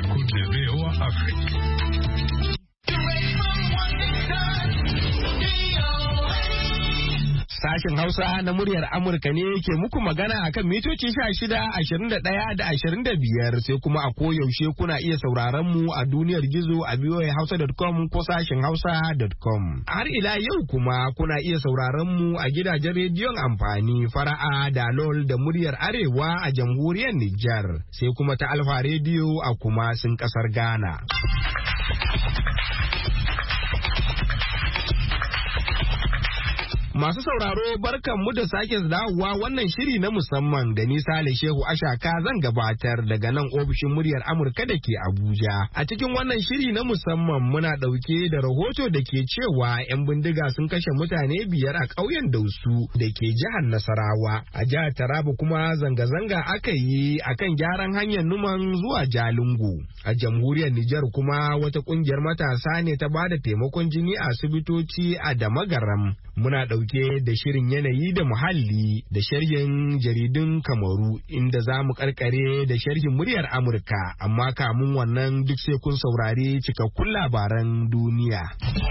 l'écoute de VOA Afrique. Sashen Hausa na muryar Amurka ne ke muku magana akan mitoci 16, 21 da 25 sai kuma a koyaushe kuna iya sauraron mu a duniyar gizo a voahausa.com ko sashen hausa.com. Har ila yau kuma kuna iya sauraron mu a gidajen rediyon amfani Fara'a da LOL da muryar Arewa a jamhuriyar Nijar sai kuma ta Alfa Radio a kuma sun kasar Ghana. Masu sauraro barkanmu da sake dawowa wannan shiri na musamman da ni Sale Shehu Ashaka zan gabatar daga nan ofishin muryar Amurka da ke Abuja. A cikin wannan shiri na musamman muna ɗauke da rahoto da ke cewa 'yan bindiga sun kashe mutane 5 a ƙauyen Dausu da ke jihar Nasarawa. A jihar Taraba kuma zanga-zanga aka yi akan gyaran hanyar Numan zuwa Jalingo. A jamhuriyar Nijar kuma wata ƙungiyar matasa ne ta bada taimakon jini a asibitoci a Damagaram. Muna ɗauke da shirin yanayi da muhalli da sharhin jaridun Kamaru inda za mu karkare da sharhin muryar Amurka, amma kamun wannan duk sai kun saurari cikakkun labaran duniya.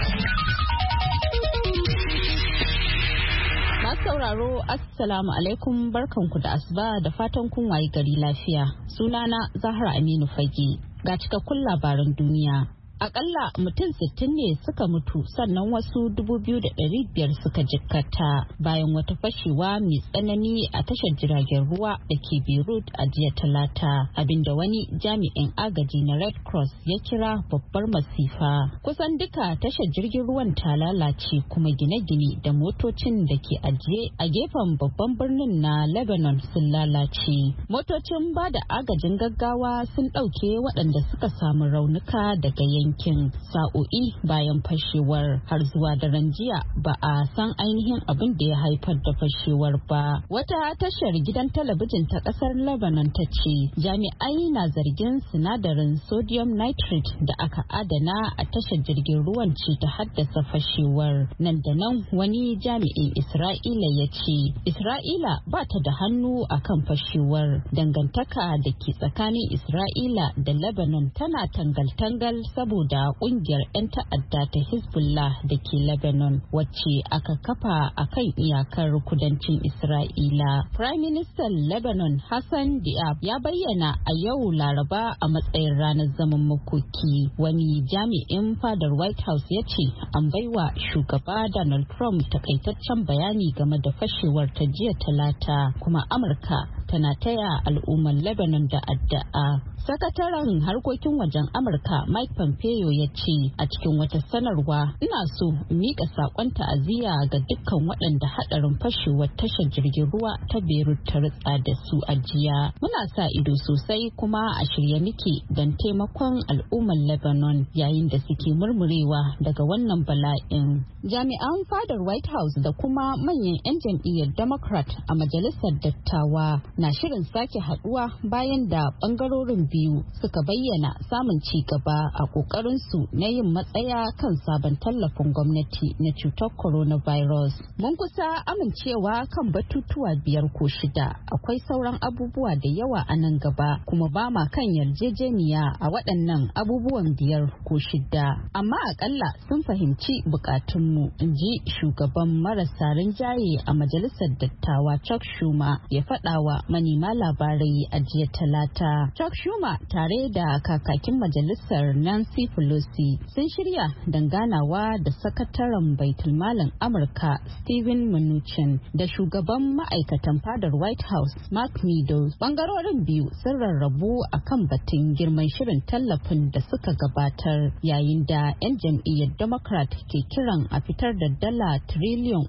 Masu sauraro Assalamu alaikum, barkanku da asuba da fatan kun wayi gari lafiya. Sunana Zahra Aminu Fage ga cikakkun labaran duniya. Akalla mutum 60 ne suka mutu sannan wasu 2,500 suka jikkata bayan wata fashewa mai tsanani a tashar jiragen ruwa da ke Beirut a jiya Talata, abinda wani jami'in agaji na Red Cross ya kira babbar masifa. Kusan duka tashar jirgin ruwan ta lalace kuma gine-gine da motocin da ke ajiye a gefen babban birnin na Lebanon sun lalace. Motocin ba da agajin gaggawa sun ɗauke waɗanda suka samu raunuka daga yankin sa'o'i bayan fashewar. Har zuwa daren jiya ba a san ainihin abin da ya haifar da fashewar ba. Wata tashar gidan talabijin ta kasar Lebanon ta ce jami'ai na zargin sinadarin sodium nitrate da aka adana a tashar jirgin ruwan ce ta haddasa fashewar. Nan da nan wani jami'in Isra'ila ya ce Isra'ila ba ta da hannu akan fashewar. Dangantaka da ke tsakanin Isra'ila da Lebanon tana tangal-tangal saboda da kungiyar 'yan ta'adda ta Hezbollah da ke Lebanon wacce aka kafa a kan iyakar kudancin Isra'ila. Prime Minister Lebanon Hassan Diab ya bayyana a yau Laraba a matsayin ranar zaman makoki. Wani jami'in fadar White House ya ce an baiwa shugaba Donald Trump takaitaccen bayani game da fashewar ta jiya Talata, kuma Amurka tana taya al'ummar Lebanon da addu'a. Sakataren harkokin wajen Amurka Mike Pompeo ya ce a cikin wata sanarwa, ina so in miƙa saƙon ta'aziyya ga dukkan waɗanda haɗarin fashewar tashar jirgin ruwa ta Beirut ta ritsa da su a jiya. Muna sa ido sosai kuma a shirye muke don taimakon al'ummar Lebanon yayin da suke murmurewa daga wannan bala'in. Jami'an fadar White House da kuma manyan 'yan jam'iyyar Democrat a majalisar dattawa na shirin sake haɗuwa bayan da ɓangarorin biyu suka bayyana samun ci gaba a ƙoƙarinsu na yin matsaya kan sabon tallafin gwamnati na cutar coronavirus. Mun kusa amincewa kan batutuwa 5 ko 6. Akwai sauran abubuwa da yawa a nan gaba kuma ba ma kan yarjejeniya a waɗannan abubuwan 5 ko 6. Amma akalla sun fahimci bukatunmu, in ji shugaban marasa rinjaye a majalisar dattawa Chuck Schumer ya faɗawa manema labarai a jiya Talata. Chuck Schumer tare da kakakin majalisar Nancy Pelosi sun shirya danganawa da sakataren baitulmalin Amurka Steven Mnuchin da shugaban ma'aikatan fadar White House Mark Meadows. Bangarorin biyu sun rarrabu akan batun girman shirin tallafin da suka gabatar, yayin da 'yan jam'iyyar Democrat ke kiran a fitar da dala tiriliyan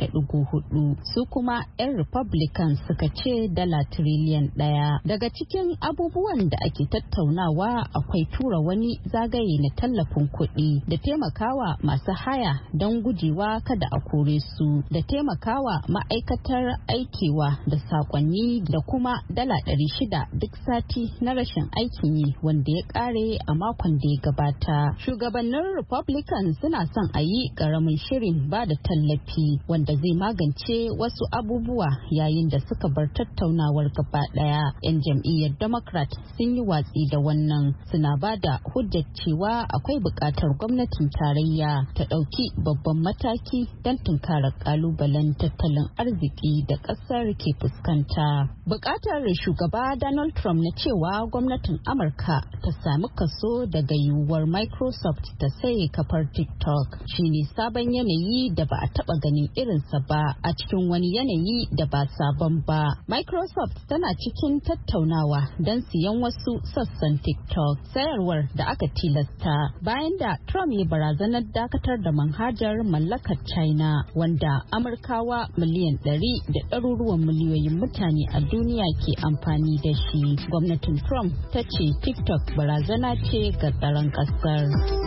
3.4, su kuma 'yan Republican suka ce dala tiriliyan 1. Daga cikin abubuwan da ake tattaunawa akwai tura wani zagaye na tallafin kuɗi da taimakawa masu haya don gujewa kada a kore su, da taimakawa ma'aikatar aikewa da sakonni, da kuma dala 600 duk sati na rashin aikin yi wanda ya kare a makon da ya gabata. Shugabannin Republican suna son a yi ƙaramin shirin ba da tallafi wanda zai magance wasu abubuwa yayin da suka bar tattaunawar gaba ɗaya. 'Yan jam'iyyar Democrat sun sun yi watsi da wannan, suna ba da hujjar cewa akwai buƙatar gwamnatin tarayya ta ɗauki babban mataki don tunkarar ƙalubalen tattalin arziki da ƙasar ke fuskanta. Buƙatar shugaba Donald Trump na cewa gwamnatin Amurka ta sami kaso daga yiwuwar Microsoft ta saye kafar TikTok shine sabon yanayi da ba a taɓa ganin irinsa ba a cikin wani yanayi da ba sabon ba. Microsoft tana cikin tattaunawa don siyan wasu sassan TikTok, sayarwar da aka tilasta bayan da Trump ya barazanar dakatar da manhajar mallakar China wanda Amurkawa miliyan 100 da ɗaruruwan miliyoyin mutane a duniya ke amfani da shi. Gwamnatin Trump ta ce TikTok barazana ce ga tsaron ƙasar.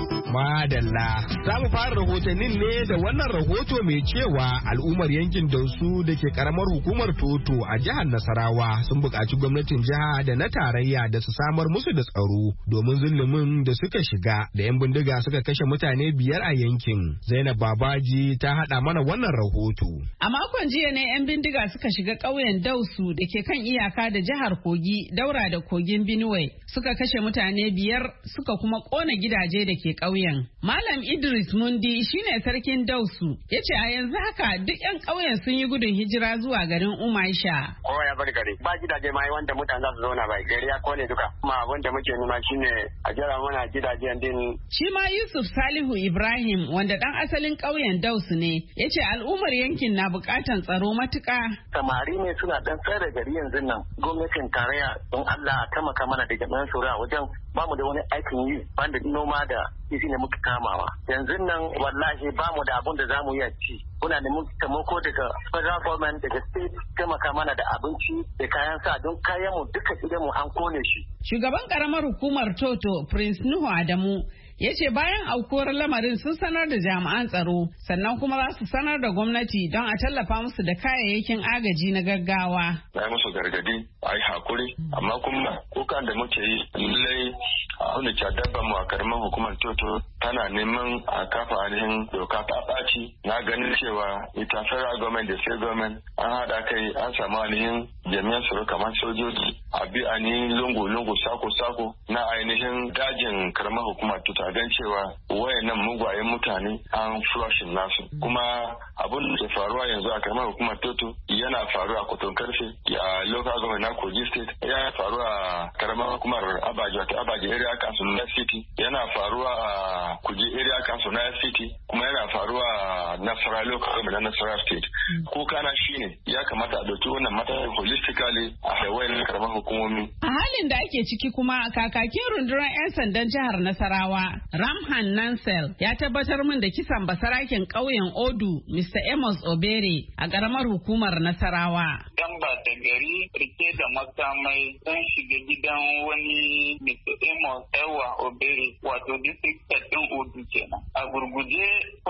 Madalla, za mu fara rahotannin ne da wannan rahoto mai cewa al'ummar yankin Dausu da ke karamar hukumar Toto a jihar Nasarawa sun buƙaci gwamnatin jiha da na tarayya da su samar musu da tsaro domin zulumin da suka shiga da 'yan bindiga suka kashe mutane 5 a yankin. Zainab Babaji ta haɗa mana wannan rahoto. A makon jiya ne 'yan bindiga suka shiga ƙauyen Dausu da ke kan iyaka da jihar Kogi daura da kogin Benue suka kashe mutane 5 suka kuma ƙona gidaje da ke ƙauyen. Malam Idris Mundi shine sarkin Dausu ya ce a yanzu haka duk 'yan ƙauyen sun yi gudun hijira zuwa garin Umaisha. Kowa ya bar gari ba gidaje ma wanda mutane za su zauna ba gari ya kone duka. Kuma wanda muke nema shine a jira mana gidajen din. Shi ma Yusuf Salihu Ibrahim wanda dan asalin ƙauyen Dausu ne ya ce al'ummar yankin na buƙatan tsaro matuƙa. Samari ne suna dan tsare gari yanzu nan gwamnatin tarayya don Allah a taimaka mana da jami'an tsaro a wajen bamu da wani aikin yi banda noma da isi ne muka kamawa. Yanzu nan wallahi bamu da abun da zamu iya ci. Muna neman taimako daga federal government daga state taimaka mana da abinci da kayan sa don kayan mu duka gidan mu an kone shi. Shugaban karamar hukumar Toto Prince Nuhu Adamu ya ce bayan aukuwar lamarin sun sanar da jami'an tsaro sannan kuma za su sanar da gwamnati don a tallafa musu da kayayyakin agaji na gaggawa. Na musu gargadi a yi hakuri amma kuma kukan da muke yi lallai a wani dabba mu a karamar hukumar Toto tana neman a kafa ainihin doka ta ɓaci. Na ganin cewa ita federal government da state government an haɗa kai an samu ainihin jami'an tsaro kamar sojoji a bi ainihin lungu-lungu sako-sako na ainihin dajin karamar hukumar Toto gan cewa wayannan mugwayen mutane an flushin nasu kuma abun da ke faruwa yanzu a karamar hukumar Toto yana faruwa a Koton Karfe a local government na Kogi state yana faruwa a karamar hukumar Abaji wato Abaji area council na city yana faruwa a Kuji area council na city kuma yana faruwa a Nasarawa local government na Nasarawa state ko kana shine ya kamata a dauki wannan matakin holistically a wayannan karamar hukumomi. A halin da ake ciki kuma kakakin rundunar 'yan sandan jihar Nasarawa Ramhan Nansel ya tabbatar min da kisan basaraken ƙauyen Odu Mr. Amos Obere a ƙaramar hukumar Nasarawa. Dan ba ta gari rike da makamai sun shiga gidan wani Mr. Amos Ewa Obere wato district ɗin Odu kenan. A gurguje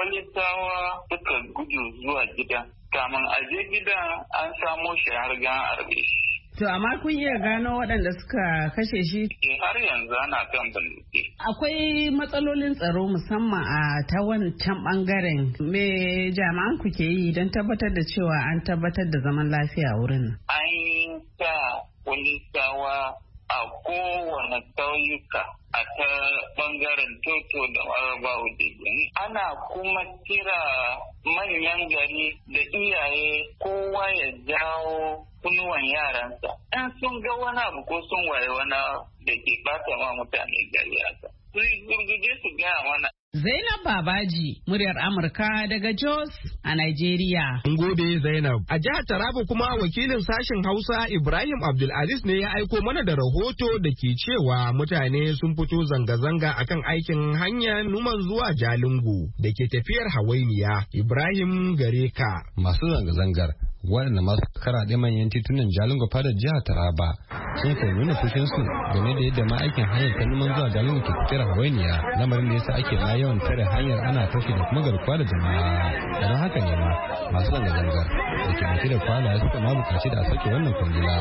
polisawa suka gudu zuwa gidan. Kamin aje gidan an samo shi har gan arbe shi. To amma kun iya gano waɗanda suka kashe shi? Har yanzu ana kan bincike. Akwai matsalolin tsaro musamman a ta wancan ɓangaren. Me jami'an ku ke yi don tabbatar da cewa an tabbatar da zaman lafiya a wurin? An yi sa polisawa a kowane ƙauyuka a ta ɓangaren Toto da Maraba Udegin. Ana kuma kira manyan gari da iyaye kowa ya jawo kunnuwan yaransa. Ɗan sun ga wani abu ko sun waye wani da ke ɓata ma mutane gari haka. Su gurguje su gaya mana. Zainab Babaji, muryar Amurka daga Jos a Nigeria. Gode Zainab. A jihar Taraba kuma wakilin sashen Hausa Ibrahim Abdulaziz ne ya aiko mana da rahoto da ke cewa mutane sun fito zanga-zanga akan aikin hanyar Numan zuwa Jalingo da ke tafiyar hawainiya. Ibrahim Gareka. Masu zanga-zangar waɗanda masu karaɗe manyan titunan Jalingo fadar jihar Taraba sun kai nuna fushinsu game da yadda ma aikin hanyar ta Numan zuwa Jalingo ke tafiyar hawainiya, lamarin da yasa ake ma yawan tare hanyar ana tafi da kuma garkuwa da jama'a. Don haka ne ma masu zanga-zangar da ke dauke da kwalaye suka ma bukaci da a sake wannan kwangila.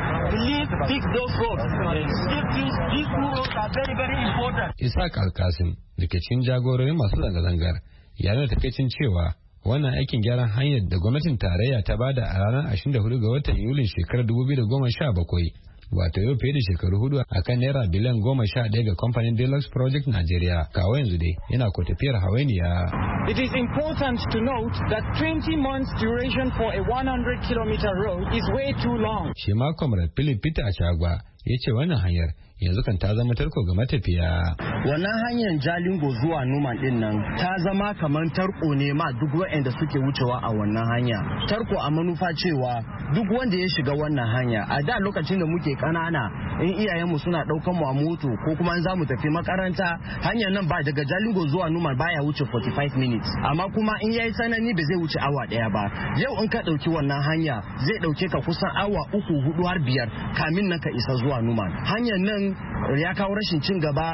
Isaac Alkasim da ke cikin jagororin masu zanga-zangar ya nuna takaicin cewa wannan aikin gyaran hanyar da gwamnatin tarayya ta bada a ranar 24 ga watan Yulin shekarar 2017 wato yau fiye da shekaru 4 akan naira biliyan 11 ga kamfanin Deluxe Project Nigeria. Kawo yanzu dai yana ko tafiyar hawainiya. It is important to note that 20 months duration for a 100-kilometer road is way too long. Shi ma Comrade Philip Peter Achagua ya ce wannan hanyar yanzu kan ta zama tarko ga matafiya. Wannan hanyar Jalingo zuwa Numan din nan ta zama kamar tarko ne ma duk waɗanda suke wucewa a wannan hanya. Tarko a manufa cewa duk wanda ya shiga wannan hanya a da lokacin da muke kanana in iyayenmu suna ɗaukan mu a moto ko kuma in za mu tafi makaranta hanyar nan ba daga Jalingo zuwa Numan baya wuce 45 minutes amma kuma in yayi tsanani ba zai wuce awa ɗaya ba. Yau in ka ɗauki wannan hanya zai ɗauke ka kusan awa 3, 4 har 5 kamin nan ka isa zuwa Numan. Hanyar nan ya kawo rashin cin gaba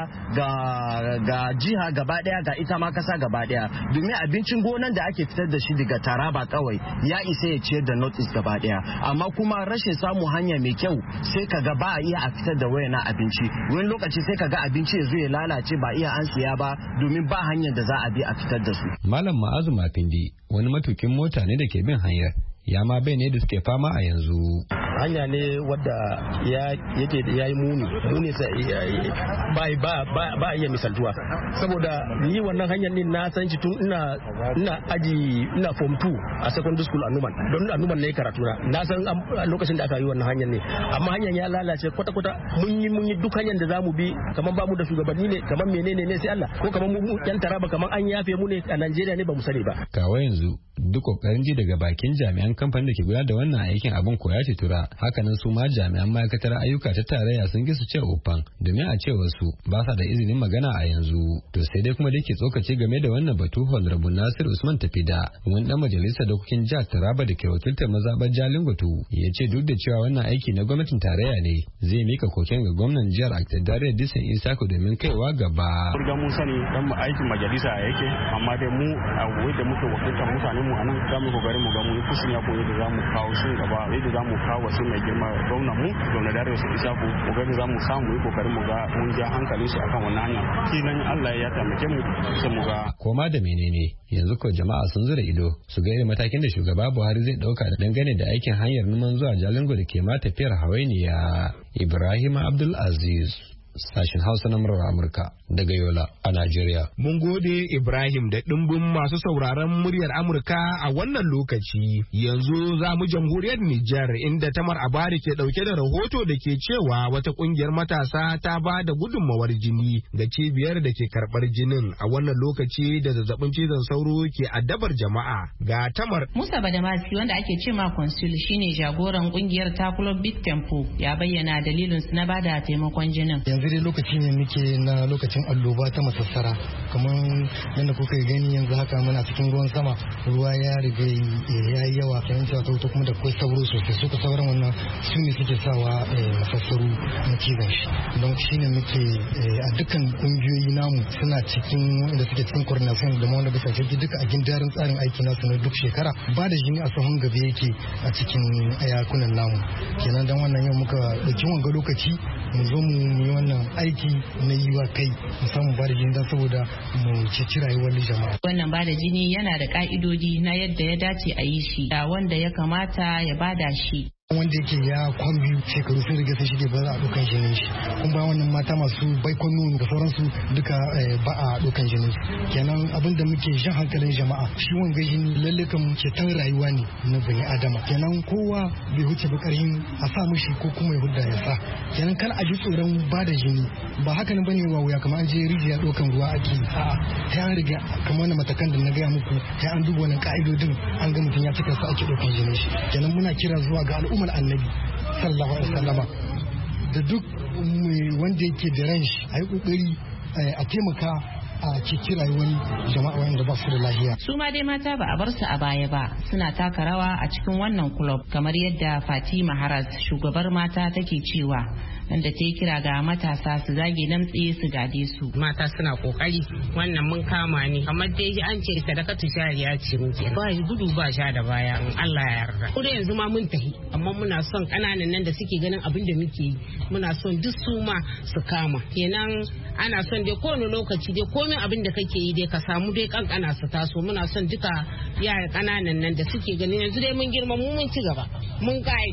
ga jiha gaba daya ga ita ma kasa gaba daya domin abincin gonan da ake fitar da shi daga Taraba kawai ya isa ya ciyar da North East gaba daya amma kuma rashin samun hanya mai kyau sai kaga ba a iya a fitar da wayana abinci wani lokaci sai kaga abinci ya zo ya lalace ba iya an siya ba domin ba hanyar da za a bi a fitar da su. Malam Ma'azu Mafindi wani matukin mota ne da ke bin hanyar ya ma bai ne da suke fama a yanzu. Hanya ne wadda ya yi muni sai ba iya misaltuwa saboda ni wannan hanyar ne na san shi tun ina form 2 a secondary school a Numan don a Numan ne karatu na san lokacin da aka yi wannan hanyar ne amma hanyar ya lalace kwata-kwata mun yi duk hanyar da zamu bi kamar ba mu da shugabanni ne kamar menene ne sai Allah ko kamar mu yan Taraba kamar an yafe mu ne a Najeriya ne ba mu sani ba. Kawai yanzu duk kokarin ji daga bakin jami'an kamfanin da ke gudanar da wannan aikin abin koya ce tura hakanan su ma jami'an ma'aikatar ayyuka ta tarayya sun su ce ofan domin a cewar su ba sa da izinin magana a yanzu to sai dai kuma da ke tsokaci game da wannan batu Honorable Nasir Usman Tafida wani dan majalisar dokokin jihar Taraba da ke wakiltar mazabar Jalingoto ya ce duk da cewa wannan aiki na gwamnatin tarayya ne zai mika koken ga gwamnan jihar Aktadare Disan Isako domin kaiwa gaba. Kurga mun sani dan aikin majalisa yake amma dai mu a da muke wakiltar mutane mu anan za mu kokarin mu ga mu kusin ya koyi da za mu kawo shi gaba yadda za mu kawo wasu mai girma gwamnan mu gwamnan Dare Isako mu ga za mu samu yi kokarin mu ga mun ja hankalin shi akan wannan hanya kinan Allah ya taimake mu sai mu ga koma da menene yanzu ko jama'a sun zura ido su ga irin matakin da shugaba Buhari zai dauka da dangane da aikin hanyar numan zuwa Jalingo da ke ma tafiyar hawainiya. Ibrahim Abdul Aziz sashen Hausa na murar Amurka daga Yola a Najeriya. Mun gode Ibrahim da ɗimbin masu sauraron muryar Amurka a wannan lokaci. Yanzu za mu jamhuriyar Nijar inda Tamar Abari ke ɗauke da rahoto da ke cewa wata ƙungiyar matasa ta ba da gudunmawar jini ga cibiyar da ke karɓar jinin a wannan lokaci da zazzabin cizon sauro ke addabar jama'a. Ga Tamar. Musa Badamasi wanda ake ce ma Consul shine jagoran ƙungiyar Takulo Bit Tempo ya bayyana dalilinsu na bada taimakon jinin. Yanzu dai lokaci ne muke na lokacin alloba ta masassara kamar yadda kuka gani yanzu haka muna cikin ruwan sama ruwa ya riga ya yi yawa kenan cewa ta kuma da kwai sauro sosai suka sauran wannan su ne suke sawa masassaru na cizon shi don shi ne muke a dukkan kungiyoyi namu suna cikin wanda suke cikin coordination da wanda bisa shirki duka a gindarin tsarin aiki nasu na duk shekara ba da jini a sahun gaba yake a cikin ayakunan namu kenan don wannan yau muka ɗauki wanga lokaci mu zo mu yi wannan aiki na yi wa kai musamman ba da jini don saboda mu ceci rayuwar jama'a. Wannan ba da jini yana da ka'idodi na yadda ya dace a yi shi da wanda ya kamata ya bada shi. wanda yake ya kwan biyu shekaru sun riga sun shige ba za a ɗaukan jinin shi kuma ba wannan mata masu baikon nono da sauransu duka ba a ɗaukan jinin su kenan abin da muke jan hankalin jama'a shi wanga jini lalle kan ceton rayuwa ne na bani adama kenan kowa bai huce ba karhin a sa mishi ko kuma ya hudda ya sa kenan kan a ji tsoron ba da jini ba haka nan bane wa wuya kamar an je rijiya ɗaukan ruwa ake a'a sai an riga kamar wannan matakan da na gaya muku sai an duba wannan ka'idodin an ga mutum ya cika su ake ɗaukan jinin shi kenan muna kira zuwa ga al'ummar annabi sallallahu alaihi wasallama da duk wanda yake da ran shi a yi kokari a taimaka a ceci rayuwar jama'a wanda ba su da lafiya. Su ma dai mata ba a bar su a baya ba suna taka rawa a cikin wannan kulob kamar yadda Fatima Haras shugabar mata take cewa wanda ta yi kira ga matasa su zage damtse su gade su. Mata suna kokari wannan mun kama ne kamar dai an ce sadakatu jariya ce muke ba gudu ba sha da baya in Allah ya yarda. Ko da yanzu ma mun tafi amma muna son kananan nan da suke ganin abin da muke yi muna son duk su ma su kama kenan ana son dai kowane lokaci dai komai abin da kake yi dai ka samu dai kankana su taso muna son duka yara kananan nan da suke ganin yanzu dai mun girma mu mun ci gaba mun kai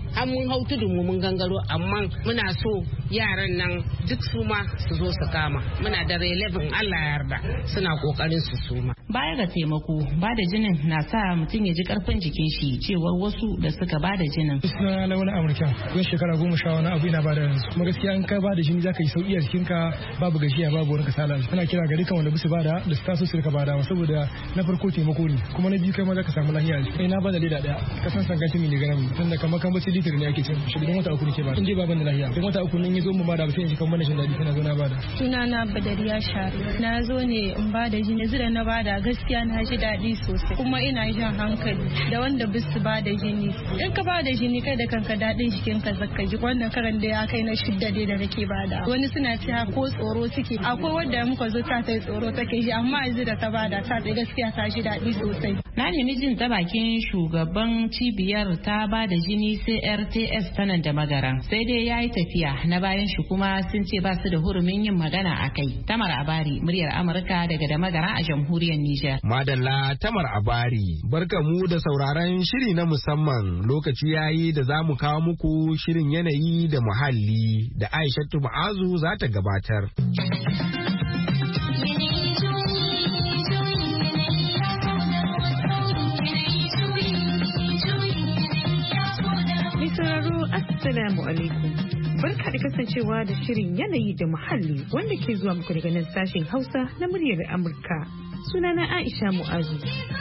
an mun hau tudun mu mun gangaro amma muna so yaran nan duk su ma su zo su kama. Muna da relevant Allah ya yarda suna kokarin su suma. Baya ga taimako ba da jinin na sa mutum ya ji karfin jikin shi cewar wasu da suka ba da jinin. Suna na wani Amurka kun shekara 10 wani abu ina ba da yanzu kuma gaskiya in ka ba da jini zaka yi sauki a jikinka babu gajiya babu wani kasala. Ana kira ga dukkan wanda bisu bada da su taso su rika bada saboda na farko taimako ne kuma na biyu kai ma zaka samu lafiya. Na ba da leda daya kasan sanganti ne ga nan tunda kamar kan bace litir ne ake cin shi gidan wata uku ne ke ba. In je baban da lafiya dan wata uku nan yazo mu bada ba sai in ji kan mana shin dadi kana zo na bada. Sunana Badariya Shari na zo ne in bada jini zira na bada gaskiya na ji daɗi sosai kuma ina jan hankali da wanda bisu bada jini in ka bada jini kai da kanka daɗin jikin ka zaka ji wannan karan da ya kai na 6 dai da nake bada wani suna cewa ko tsoro suke akwai wanda muka zo ta tai tsoro take ji amma yanzu da ta bada ta dai gaskiya ta ji daɗi sosai. Na nemi jin ta bakin shugaban cibiyar ta bada jini CRTS ta nan da Magaran sai dai yayi tafiya na bayan shi kuma sun ce ba su da hurumin yin magana a kai. Tamar Abari muryar Amurka daga da Magaran a jamhuriyar Nijar. Madalla Tamar Abari, barka mu da sauraron shiri na musamman lokaci yayi da za mu kawo muku shirin yanayi da muhalli da Aishatu Ma'azu za ta gabatar. Assalamu alaikum. Barka da kasancewa da shirin yanayi da muhalli wanda ke zuwa muku daga nan sashen Hausa na muryar Amurka. Sunana Aisha Mu'azu.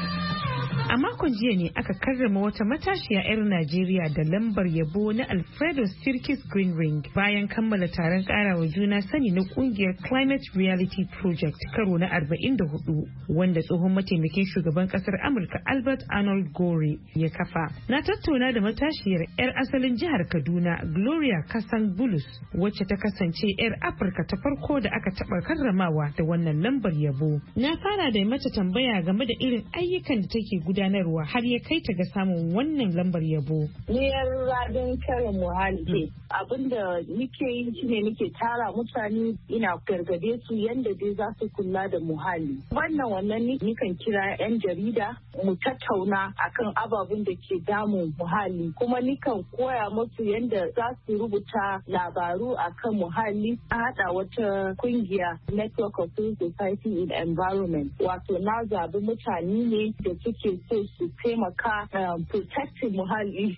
A makon jiya ne aka karrama wata matashiya 'yar Najeriya da lambar yabo na Alfredo Sirkis Green Ring bayan kammala taron karawa juna sani na kungiyar Climate Reality Project karo na 44 wanda tsohon mataimakin shugaban kasar Amurka Albert Arnold Gore ya kafa. Na tattauna da matashiyar 'yar asalin jihar Kaduna Gloria Kasan Bulus wacce ta kasance 'yar Afirka ta farko da aka taɓa karramawa da wannan lambar yabo. Na fara da mata tambaya game da irin ayyukan da take gudanarwa har ya kai ta ga samun wannan lambar yabo. Ni yar radin kare muhalli abinda nike yi shine nike tara mutane ina gargade su yanda dai za su kula da muhalli. Wannan ni kan kira 'yan jarida mu tattauna akan ababen da ke damun muhalli kuma ni kan koya musu yanda za su rubuta labaru akan muhalli. A haɗa wata kungiya Network of Civil Society in Environment wato na zabi mutane ne da suke so su taimaka protecting muhalli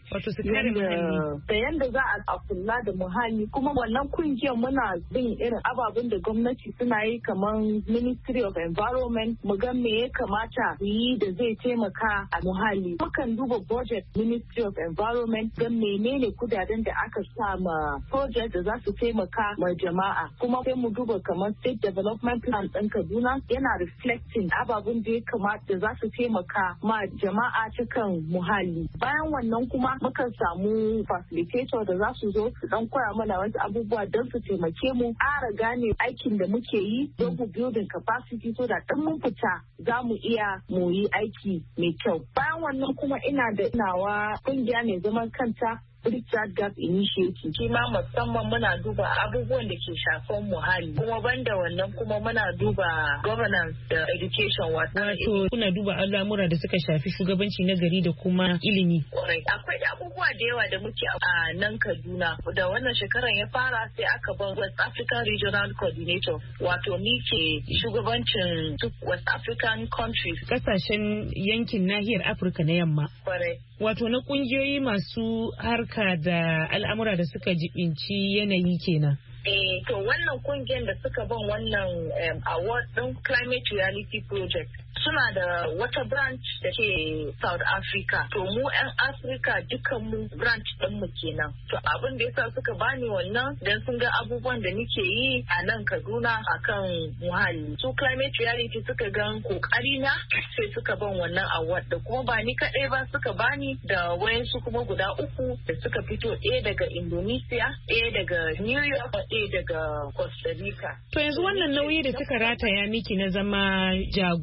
da yanda za a kula da muhalli kuma wannan kungiyar muna bin irin ababen da gwamnati suna yi kamar Ministry of Environment mu ga me ya kamata yi da zai taimaka a muhalli. Mukan duba budget Ministry of Environment ga menene kudaden da aka sa ma project da za su taimaka ma jama'a kuma sai mu duba kamar State Development Plan ɗin Kaduna yana reflecting ababen da ya kamata da za su taimaka ma jama'a cikin muhalli. Bayan wannan kuma mukan samu facilitator da za su zo su dan koya mana wasu abubuwa don su taimake mu ƙara gane aikin da muke yi don mu building capacity so da dan mun fita za mu iya mu yi aiki mai kyau. Bayan wannan kuma ina da nawa kungiya mai zaman kanta Richard Gap Initiative. Shi ma musamman muna duba abubuwan da ke shafan muhalli. Kuma banda wannan kuma muna duba governance da education wato kuna duba al'amura da suka shafi shugabanci na gari da kuma ilimi. Akwai abubuwa da yawa da muke a nan Kaduna. Da wannan shekarar ya fara sai aka ban West African Regional Coordinator. Wato ni ke shugabancin duk West African countries. Kasashen yankin nahiyar Afirka na yamma. Wato na kungiyoyi masu harka da al'amura da suka jibinci yanayi kenan. To wannan kungiyar da suka ban wannan award din Climate Reality Project suna da wata branch da ke South Africa. To mu 'yan Africa dukan mu branch din mu kenan. To abin da yasa suka bani wannan dan sun ga abubuwan da nake yi a nan Kaduna akan muhalli. Su Climate Reality suka gan kokari na sai suka ban wannan award da kuma ba ni kadai ba suka bani da wayansu kuma guda 3 da suka fito ɗaya daga Indonesia, ɗaya daga New York, ɗaya daga Costa Rica. To yanzu wannan nauyi da suka rataya miki na zama jagora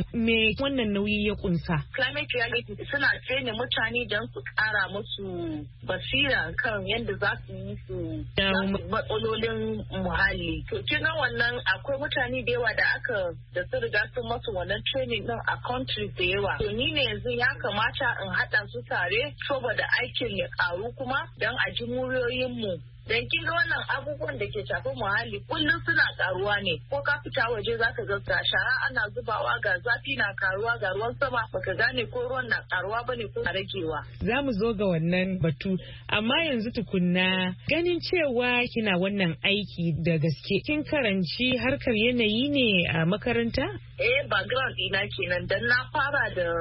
me wannan nauyi ya kunsa? Climate reality suna training mutane don su kara musu basira kan yadda za su yi su matsalolin muhalli. To kin ga wannan akwai mutane da yawa da su riga sun masu wannan training din a countries da yawa. To ni ne yanzu ya kamata in haɗa su tare saboda aikin ya karu kuma don a ji muryoyinmu. Dan kin ga wannan abubuwan da ke shafin muhalli kullum suna karuwa ne, ko ka fita waje zaka ga shara ana zubawa, ga zafi na karuwa, ga ruwan sama baka gane ko ruwan na karuwa bane ko na ragewa. Za mu zo ga wannan batu, amma yanzu tukunna ganin cewa kina wannan aiki da gaske kin karanci harkar yanayi ne a makaranta? Background ina kenan dan na fara da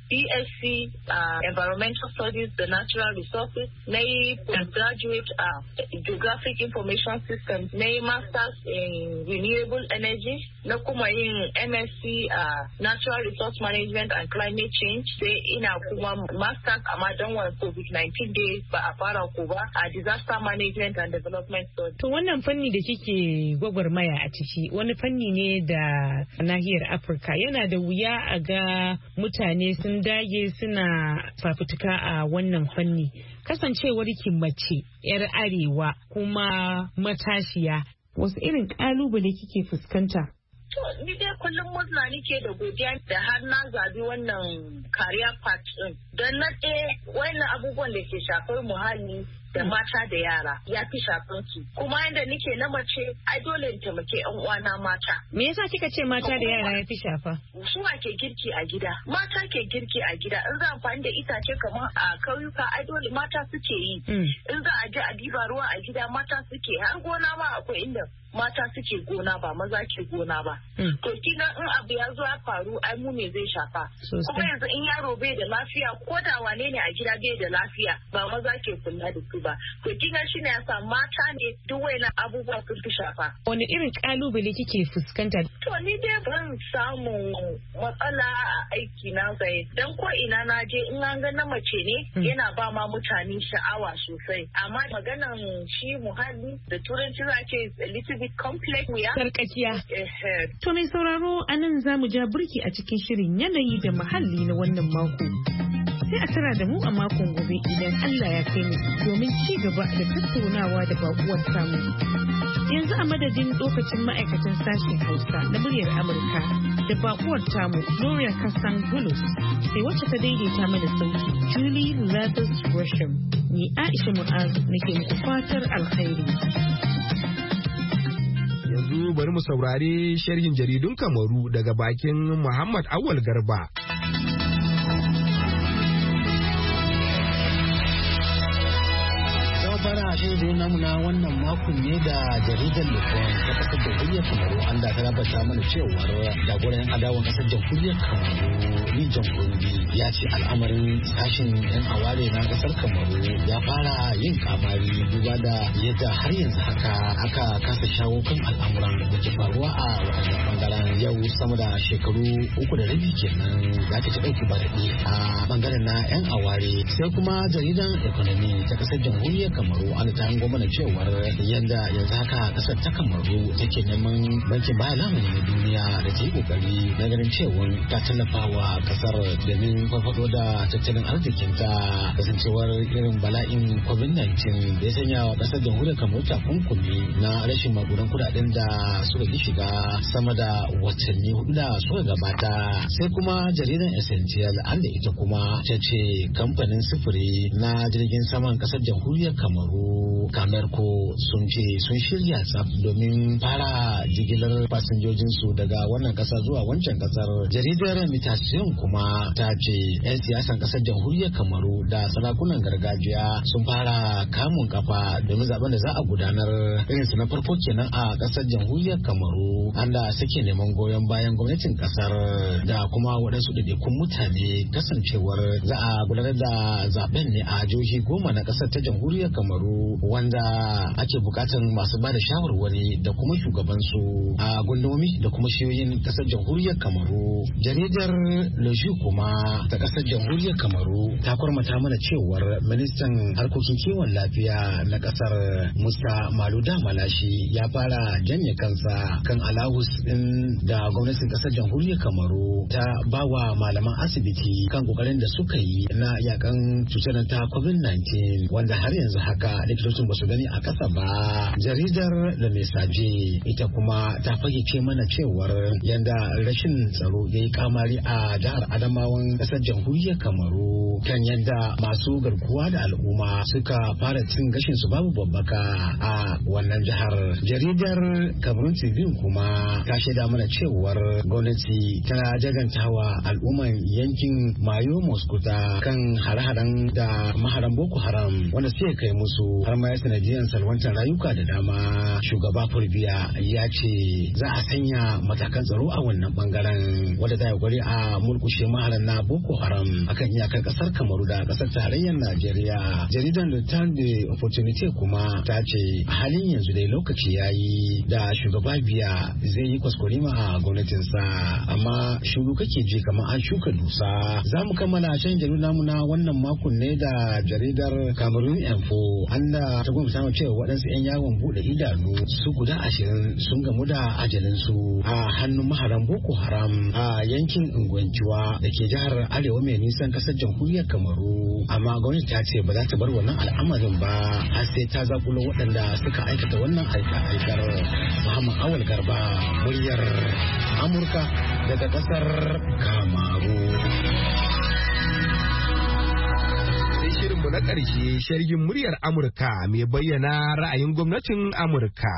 BSc Environmental Studies da Natural Resources, na yi postgraduate Geographic Information Systems, na yi Masters in Renewable Energy, na kuma yin MSc Natural Resource Management and Climate Change, sai ina kuma Masters amma don wani COVID-19 days ba a fara ko ba a Disaster Management and Development Studies. To wannan fanni da kike gwagwarmaya a ciki wani fanni ne da nahiyar Afirka yana da wuya a ga mutane sun dage suna fafutuka a wannan fanni. Kasancewar ki mace 'yar arewa kuma matashiya, wasu irin kalubale kike fuskanta? To ni dai kullum murna nike da godiya da har na zabi wannan career path din. Don na wannan abubuwan da ke shafar muhalli da mata da yara ya fi shafan su. Kuma yadda nike na mace ai dole in taimake 'yan uwana mata. Me yasa kika ce mata da yara ya fi shafa? Su ke girki a gida. Mata ke girki a gida. In za amfani da itace kamar a kauyuka ai dole mata suke yi. In za a je a diba ruwa a gida mata suke. Har gona ma akwai inda mata suke gona ba maza ke gona ba. To kina in abu ya zo ya faru ai mu ne zai shafa. Kuma yanzu in yaro bai da lafiya ko da wane ne a gida bai da lafiya ba maza ke kula da su ba. To kina shi ne yasa mata ne duk wayannan abubuwa sun fi shafa. Wani irin kalubale kike fuskanta? To ni dai ban samu matsala a aiki na sai dan ko ina na je in an ga na mace ne yana ba ma mutane sha'awa sosai. Amma maganan shi muhalli da turanci za ce little bit complex wuya. Sarkakiya. To mai sauraro anan za mu ja burki a cikin shirin yanayi da muhalli na wannan mako. Sai a tara da mu a makon gobe idan Allah ya kai mu domin ci gaba da tattaunawa da bakuwar samu. Yanzu a madadin lokacin ma'aikatan sashen Hausa na muryar Amurka da bakuwar tamu Gloria Kassan Gulus sai wacce ta daidaita mana sauki Julie Lazarus Gresham. Ni Aisha Mu'azu nake muku fatar alkhairi. Yanzu bari mu saurari sharhin jaridun Kamaru daga bakin Muhammad Awal Garba. fara shirin namu na wannan makon ne da jaridar Lufon ta kasar jamhuriyar Kamaru an da ta rabata mana cewar jagoran adawan kasar jamhuriyar Kamaru Lijin Gombe ya ce al'amarin sashen yan aware na kasar Kamaru ya fara yin kamari duba da yadda har yanzu haka aka kasa shawo kan al'amuran da ke faruwa a wannan bangaren yau sama da shekaru 3.5 kenan za ta ci ɗauki barɗi a bangaren na yan aware sai kuma jaridan economy ta kasar jamhuriyar Kamaru an ta hango mana cewar yadda yanzu haka kasar ta Kamaru take neman bankin baya lamuni na duniya da ta yi kokari na ganin cewa ta tallafawa kasar domin farfado da tattalin arzikinta kasancewar irin bala'in COVID-19 da ya sanya wa kasar jamhuriyar Kamaru takunkumi na rashin magudan kudaden da suka ki shiga sama da watanni 4 da suka gabata sai kuma jaridan Essential an da ita kuma ta ce kamfanin sufuri na jirgin saman kasar jamhuriyar Kamaru Kamerko sun ce sun shirya tsaf domin fara jigilar fasinjojinsu daga wannan kasa zuwa wancan kasar. Jaridar Mutation kuma ta ce 'yan siyasan kasar jamhuriyar Kamaru da sarakunan gargajiya sun fara kamun kafa domin zaben da za a gudanar irinsu na farko kenan a kasar jamhuriyar Kamaru anda suke neman goyon bayan gwamnatin kasar da kuma waɗansu ɗaiɗaikun mutane kasancewar za a gudanar da zaben ne a jihohi 10 na kasar ta jamhuriyar Kamaru wanda ake bukatar masu ba da shawarwari da kuma shugabansu a gundumomi da kuma shiyoyin kasar jamhuriyar Kamaru. Jaridar Leju kuma ta kasar jamhuriyar Kamaru ta kwarmata mana cewar ministan harkokin kiwon lafiya na kasar Musa Maluda Malashi ya fara janye kansa kan alawus din da gwamnatin kasar jamhuriyar Kamaru ta ba wa malaman asibiti kan kokarin da suka yi na yakan cutar ta COVID-19 wanda har yanzu haka likitocin ba su gani a kasa ba. Jaridar da Messaje ita kuma ta fayyace mana cewar yanda rashin tsaro ya yi kamari a jihar Adamawan kasar jamhuriyar Kamaru kan yanda masu garkuwa da al'umma suka fara cin gashin su babu babbaka a wannan jihar. Jaridar Cameroon Tribune kuma ta shaida mana cewar gwamnati tana jagantawa al'umman yankin Mayo Moskuta kan hare-haren da maharan Boko Haram wanda suke kai musu har ma ya sanadiyar salwantar rayuka da dama. Shugaba Fulbiya ya ce za a sanya matakan tsaro a wannan bangaren wanda za a gwari a murkushe maharan na Boko Haram akan iyakar kasar Kamaru da kasar tarayyar Najeriya. Jaridar Return the Opportunity kuma ta ce a halin yanzu dai lokaci yayi da shugaba Biya zai yi kwaskwarima a gwamnatinsa amma shuru kake ji kamar an shuka dusa. Za mu kammala shan jaridu namu na wannan makon ne da jaridar Cameroon Info anda ta gwamnati ta cewa waɗansu 'yan yawon buɗe idanu su guda 20 sun gamu da ajalinsu a hannun maharan Boko Haram a yankin Ngwanjuwa da ke jihar Arewa mai nisan kasar jamhuriyar Kamaru. Amma gwamnati ta ce ba za ta bar wannan al'amarin ba har sai ta zakulo waɗanda suka aikata wannan aikar. Muhammad Awal Garba, muryar Amurka daga kasar Kamaru. Sai shirinmu na ƙarshe sharhin muryar Amurka mai bayyana ra'ayin gwamnatin Amurka.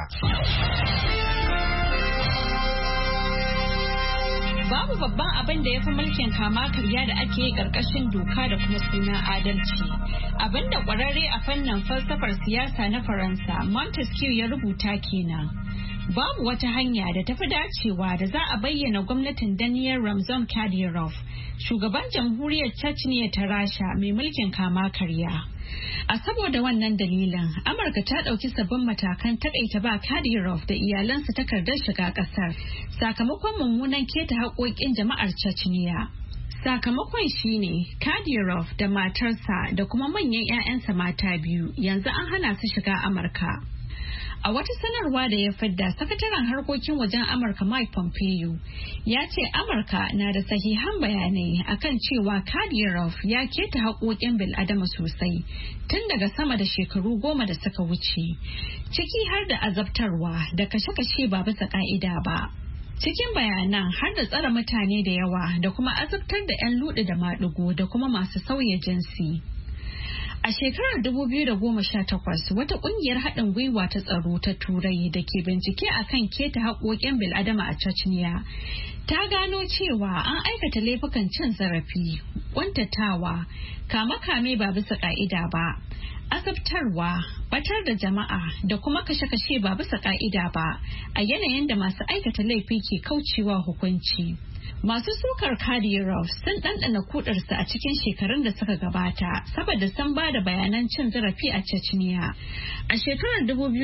Babu babban abin da ya fi mulkin kama karya da ake yi ƙarƙashin doka da kuma suna adalci. Abin da ƙwararre a fannin falsafar siyasa na Faransa Montesquieu ya rubuta kenan. Babu wata hanya da tafi dacewa da za a bayyana gwamnatin Daniel Ramzan Kadyrov, shugaban jamhuriyar Chechnya ta Rasha mai mulkin kama karya. A saboda wannan dalilin, Amurka ta ɗauki sabbin matakan takaita ba Kadyrov da iyalansa takardar shiga ƙasar sakamakon mummunan keta haƙoƙin jama'ar Chechnya. Sakamakon shine Kadyrov da matarsa da kuma manyan 'ya'yansa mata biyu yanzu an hana su shiga Amurka. A wata sanarwa da ya fidda, sakataren harkokin wajen Amurka Mike Pompeo ya ce Amurka na da sahihan bayanai akan cewa Kadyrov ya keta haƙoƙin bil'adama sosai tun daga sama da shekaru 10 da suka wuce, ciki har da azabtarwa da kashe-kashe ba bisa ƙa'ida ba. Cikin bayanan har da tsare mutane da yawa da kuma azabtar da 'yan luɗi da maɗigo da kuma masu sauya jinsi. A shekarar 2018 wata kungiyar haɗin gwiwa ta tsaro ta Turai da ke bincike akan keta haƙoƙin bil'adama a Chechnya ta gano cewa an aikata laifukan cin zarafi, ƙuntatawa, kame-kame ba bisa ƙa'ida ba, azabtarwa, batar da jama'a da kuma kashe-kashe ba bisa ƙa'ida ba a yanayin da masu aikata laifi ke kaucewa hukunci. Masu sukar Kadyrov sun ɗanɗana kudarsa a cikin shekarun da suka gabata saboda sun ba da bayanan cin zarafi a Chechnya. A shekarar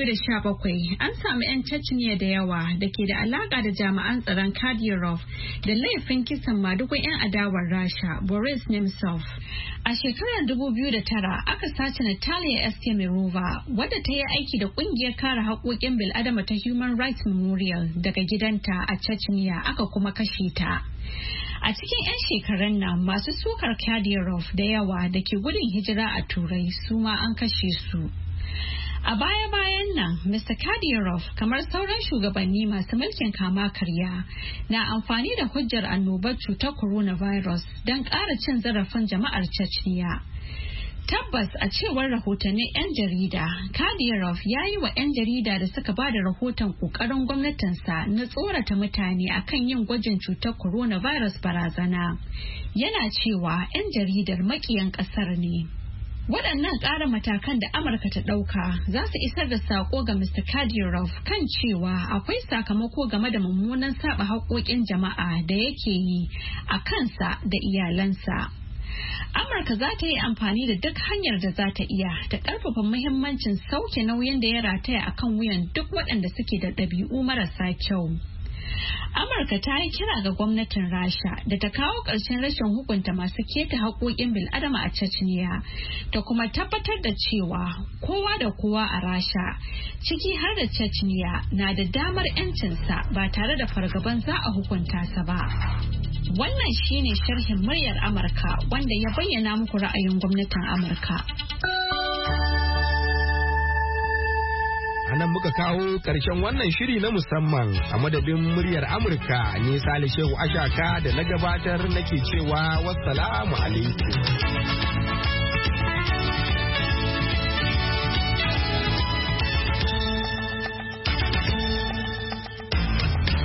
2017 an samu 'yan Chechnya da yawa da ke da alaƙa da jami'an tsaron Kadyrov da laifin kisan madugun 'yan adawar Rasha Boris Nemtsov. A shekarar 2009 aka sace Natalia Estemirova wadda ta yi aiki da ƙungiyar kare haƙoƙin bil'adama ta Human Rights Memorial daga gidanta a Chechnya aka kuma kashe ta. A cikin 'yan shekarun nan masu sukar Kadyrov da yawa da ke gudun hijira a Turai su ma an kashe su. A baya-bayan nan, Mr. Kadyrov, kamar sauran shugabanni masu mulkin kama karya, na amfani da hujjar annobar cutar coronavirus don ƙara cin zarafin jama'ar Chechnya. Tabbas a cewar rahotannin 'yan jarida, Kadyrov ya yi wa 'yan jarida da suka ba da rahoton ƙoƙarin gwamnatinsa na tsorata mutane akan yin gwajin cutar coronavirus barazana. Yana cewa 'yan jaridar maƙiyan ƙasar ne. Waɗannan ƙara matakan da Amurka ta ɗauka za su isar da saƙo ga Mr. Kadyrov kan cewa akwai sakamako game da mummunan saba haƙoƙin jama'a da yake yi a kansa da iyalansa. Amurka za ta yi amfani da duk hanyar da za ta iya ta ƙarfafa muhimmancin sauke nauyin da ya rataya a kan wuyan duk waɗanda suke da ɗabi'u marasa kyau. Amurka ta yi kira ga gwamnatin Rasha da ta kawo ƙarshen rashin hukunta masu keta haƙoƙin bil'adama a Chechnya ta kuma tabbatar da cewa kowa da kowa a Rasha ciki har da Chechnya na da damar 'yancinsa ba tare da fargaban za a hukunta sa ba. Wannan shine sharhin muryar Amurka wanda ya bayyana muku ra'ayin gwamnatin Amurka. A nan muka kawo ƙarshen wannan shiri na musamman a madadin muryar Amurka ne Sale Shehu Ashaka da na gabatar nake cewa wassalamu alaikum.